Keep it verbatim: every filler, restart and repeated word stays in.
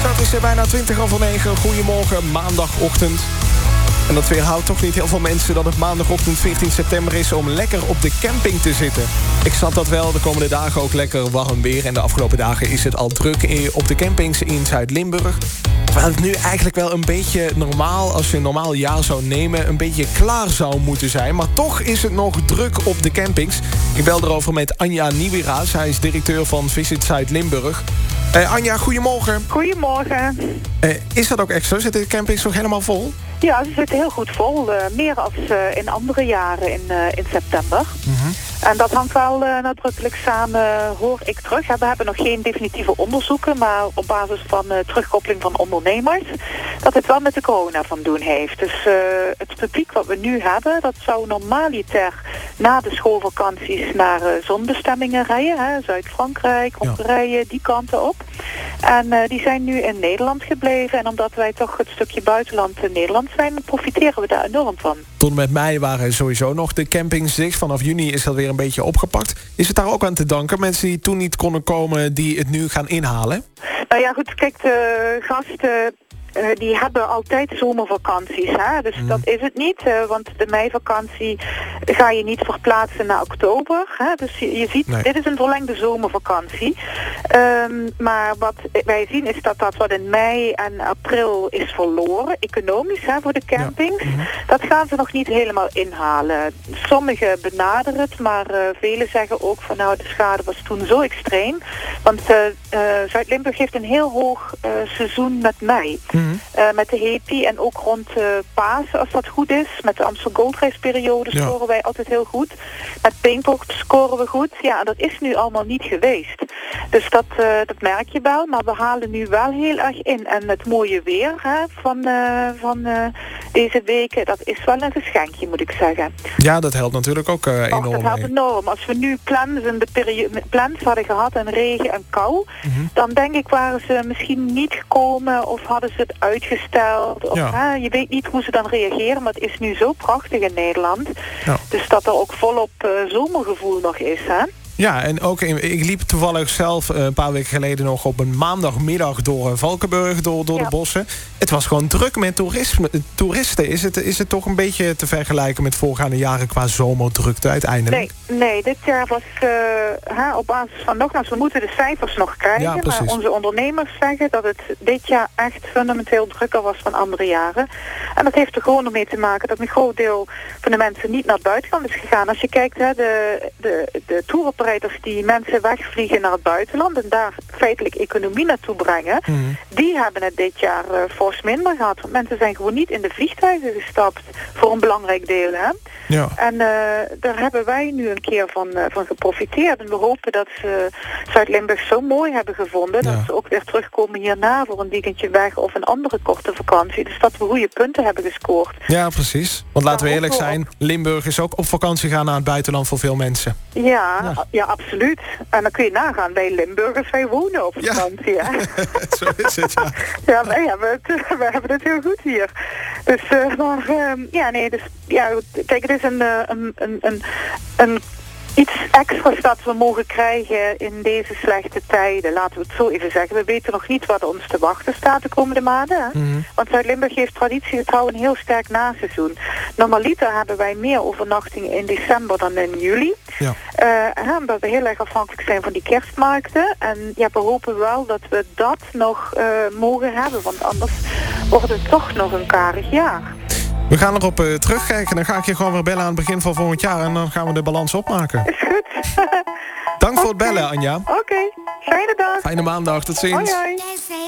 Het is bijna twintig over negen. Goedemorgen, maandagochtend. En dat weerhoudt toch niet heel veel mensen dat het maandagochtend veertien september is om lekker op de camping te zitten. Ik snap dat wel, de komende dagen ook lekker warm weer. En de afgelopen dagen is het al druk op de campings in Zuid-Limburg. Terwijl het nu eigenlijk wel een beetje normaal, als je een normaal jaar zou nemen, een beetje klaar zou moeten zijn. Maar toch is het nog druk op de campings. Ik bel erover met Anja Nieuwira. Zij is directeur van Visit Zuid-Limburg. Uh, Anja, goedemorgen. Goedemorgen. Uh, is dat ook echt zo? Zitten de campings nog helemaal vol? Ja, ze zitten heel goed vol. Uh, meer dan uh, in andere jaren in, uh, in september. Mm-hmm. En dat hangt wel uh, nadrukkelijk samen, hoor ik terug. We hebben nog geen definitieve onderzoeken, maar op basis van uh, terugkoppeling van ondernemers, dat het wel met de corona van doen heeft. Dus uh, het publiek wat we nu hebben, dat zou normaliter na de schoolvakanties naar uh, zonbestemmingen rijden. Hè? Zuid-Frankrijk, Hongarije, ja. Die kanten op. En uh, die zijn nu in Nederland gebleven. En omdat wij toch het stukje buitenland in Nederland zijn, profiteren we daar enorm van. Tot en met mei waren sowieso nog de campings dicht. Vanaf juni is dat weer een beetje opgepakt. Is het daar ook aan te danken? Mensen die toen niet konden komen, die het nu gaan inhalen? Nou ja, goed, kijk, de gasten Uh, die hebben altijd zomervakanties. Hè? Dus mm. dat is het niet. Uh, want de meivakantie ga je niet verplaatsen naar oktober. Hè? Dus je, je ziet, nee. Dit is een verlengde zomervakantie. Um, maar wat wij zien is dat dat wat in mei en april is verloren, economisch, hè, voor de campings, ja. mm-hmm. dat gaan ze nog niet helemaal inhalen. Sommigen benaderen het, maar uh, velen zeggen ook van nou, de schade was toen zo extreem. Want uh, uh, Zuid-Limburg heeft een heel hoog uh, seizoen met mei. Mm. Uh, met de Happy en ook rond uh, Pasen, als dat goed is. Met de Amstel Gold Race periode scoren ja. wij altijd heel goed. Met Pinkpop scoren we goed. Ja, dat is nu allemaal niet geweest. Dus dat, uh, dat merk je wel. Maar we halen nu wel heel erg in. En het mooie weer hè, van, uh, van uh, deze weken, dat is wel een geschenkje, moet ik zeggen. Ja, dat helpt natuurlijk ook uh, enorm. Och, dat helpt enorm. Als we nu plannende periode, plans hadden gehad en regen en kou, mm-hmm. dan denk ik waren ze misschien niet gekomen of hadden ze het uitgesteld. Of, ja. hè, je weet niet hoe ze dan reageren, maar het is nu zo prachtig in Nederland. Ja. Dus dat er ook volop uh, zomergevoel nog is, hè? Ja, en ook in, ik liep toevallig zelf uh, een paar weken geleden nog op een maandagmiddag door uh, Valkenburg, door, door ja. de bossen. Het was gewoon druk met toerisme, toeristen. Is het, is het toch een beetje te vergelijken met voorgaande jaren qua zomerdrukte uiteindelijk? Nee, nee dit jaar was uh, hè, op basis van nogmaals, we moeten de cijfers nog krijgen. Ja, maar onze ondernemers zeggen dat het dit jaar echt fundamenteel drukker was dan andere jaren. En dat heeft er gewoon mee te maken dat een groot deel van de mensen niet naar het buitenland is gegaan. Als je kijkt, hè, de, de, de toeroperaties die mensen wegvliegen naar het buitenland en daar feitelijk economie naartoe brengen, mm. die hebben het dit jaar uh, fors minder gehad. Want mensen zijn gewoon niet in de vliegtuigen gestapt voor een belangrijk deel. Hè? Ja. En uh, daar hebben wij nu een keer van, uh, van geprofiteerd. En we hopen dat ze Zuid-Limburg zo mooi hebben gevonden, ja. dat ze ook weer terugkomen hierna voor een weekendje weg of een andere korte vakantie. Dus dat we goede punten hebben gescoord. Ja, precies. Want laten we eerlijk zijn, Limburg is ook op vakantie gaan naar het buitenland voor veel mensen. Ja, ja. Ja, absoluut. En dan kun je nagaan, wij Limburgers, wij wonen op vakantie. Ja. Zo is het, ja. Ja, wij hebben het, wij hebben het heel goed hier. Dus, uh, maar, uh, ja, nee, dus, ja, kijk, het is een, uh, een, een, een, een iets extra's dat we mogen krijgen in deze slechte tijden. Laten we het zo even zeggen. We weten nog niet wat ons te wachten staat de komende maanden. Mm-hmm. Want Zuid-Limburg heeft traditiegetrouw een heel sterk naseizoen. Normaliter hebben wij meer overnachtingen in december dan in juli. Ja. Uh, omdat we heel erg afhankelijk zijn van die kerstmarkten. En ja, we hopen wel dat we dat nog uh, mogen hebben. Want anders wordt het toch nog een karig jaar. We gaan erop uh, terugkijken. Dan ga ik je gewoon weer bellen aan het begin van volgend jaar. En dan gaan we de balans opmaken. Is goed. Dank okay. voor het bellen, Anja. Oké, okay. Fijne dag. Fijne maandag, tot ziens. Hoi, hoi.